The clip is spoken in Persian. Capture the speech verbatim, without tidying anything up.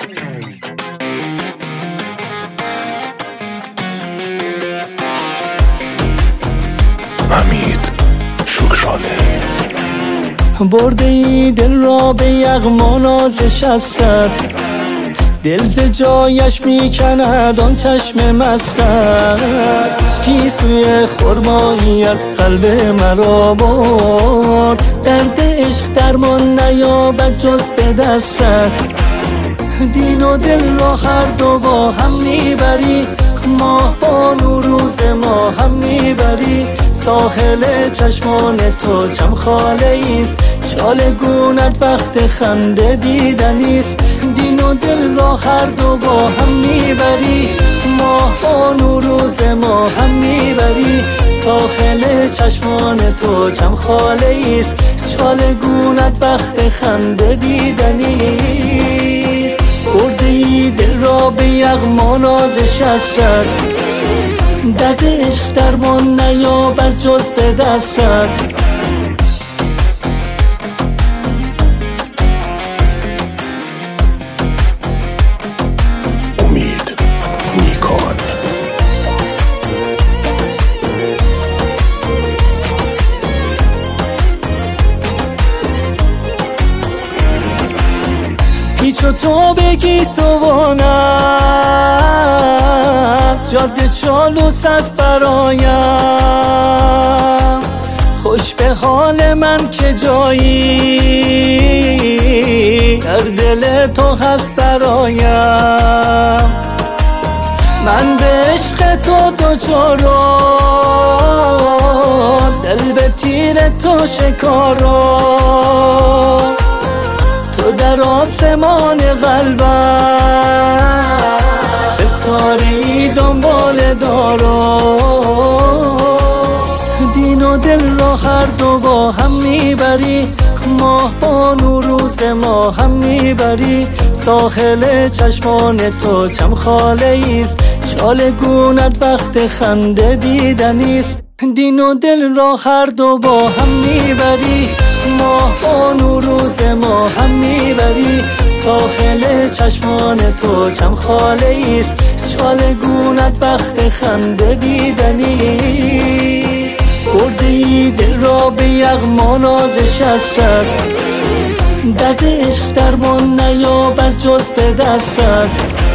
حمید شکرانه. برده ای دل را به یغما نازش هستد، دل ز جایش میکند آن چشم مستت. گیسوی خرماییت قلب مرا برد، درد عشق درمان نیابد جز به دستت. دین و دل را هر دو با هم میبری، ماه با روز ما هم میبری. ساحل چشمان تو چم خاله ایست، چال گونت وقت خنده دیدنیست. دین و دل را هر دو با هم میبری، ماه با روز ما هم میبری. ساحل چشمان تو چم خاله ایست، چال گونت وقت خنده دیدنیست. بردی دل را به یغما نازش هستد، درد عشق درمان نیابد جز به دستت. امید نیکان. پیچ و تو بگی سوانت، جاده چالوس است برایم. خوش به حال من که جایی در دل تو هست برایم. من به عشق تو دوچارم، دل به تیر تو شکارم. تو در آسمان قلبم، ستاره‌ای دنبال دارم. دین و دل را هر دو با هم میبری، ماه با روز ما هم میبری. ساحل چشمان تو چم خاله ایست، چال گونت وقت خنده دیدنیست. دین و دل را هر دو با هم میبری، ماه با روز ما هم میبری. ساحل چشمان تو چم خاله ایست، چال گونت وقت خنده دیدنی. بردی دل را به یغما نازش هستد، درد عشق درمان نیابد جز به دستت.